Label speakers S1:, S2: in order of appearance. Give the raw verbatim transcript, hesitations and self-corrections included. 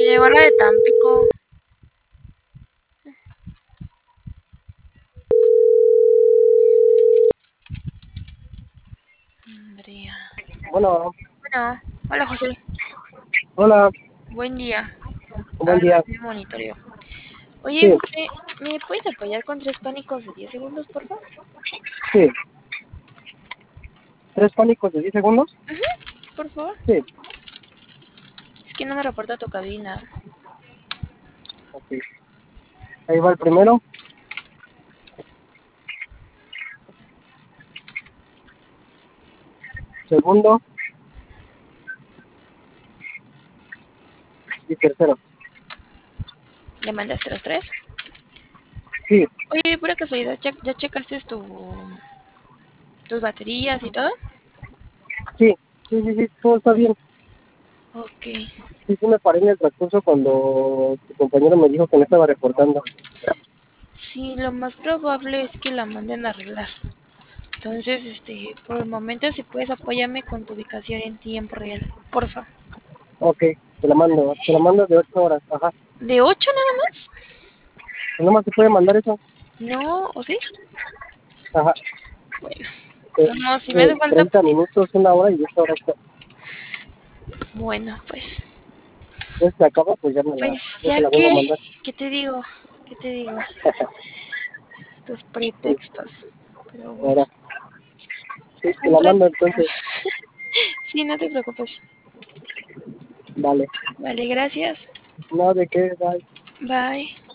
S1: llegó la de Tampico. Andrea.
S2: Bueno,
S1: Bueno, hola José.
S2: hola,
S1: Buen día.
S2: buen
S1: Habla
S2: día.
S1: de monitoreo. Oye
S2: Sí,
S1: José, ¿me puedes apoyar con tres pánicos de diez segundos, por favor?
S2: sí. ¿Tres pánicos de diez segundos?
S1: Ujú, por favor.
S2: Sí.
S1: Es que no me reporta tu cabina.
S2: Ok. Ahí va el primero. Segundo y tercero.
S1: ¿Le mandaste los tres?
S2: Sí,
S1: Oye, pura casualidad, ¿ya, ya checaste tu, tus baterías y todo?
S2: sí, sí, sí, sí, todo está bien.
S1: Ok.
S2: Sí, sí me paré en el transcurso cuando tu compañero me dijo que no estaba reportando.
S1: Sí, lo más probable es que la manden a arreglar. Entonces, este, por el momento, si puedes apoyarme con tu ubicación en tiempo real, porfa.
S2: Ok, te la mando, te la mando de ocho horas, ajá.
S1: ¿De ocho nada más?
S2: ¿No más se puede mandar eso?
S1: No, ¿o sí?
S2: Ajá.
S1: Bueno,
S2: Eh,
S1: no, si me
S2: eh,
S1: hace falta,
S2: treinta
S1: pues,
S2: minutos, una hora y ocho horas.
S1: bueno, pues,
S2: Ya se acaba, pues ya me la,
S1: pues,
S2: ya te
S1: ya
S2: la vuelvo a
S1: que,
S2: mandar.
S1: ¿qué te digo? ¿Qué te digo? Tus
S2: Sí,
S1: pretextos. Pero bueno,
S2: ahora, sí, te
S1: un
S2: la mando
S1: ratito.
S2: entonces.
S1: Sí, no te preocupes.
S2: Vale.
S1: Vale, gracias.
S2: No, de qué, bye.
S1: Bye.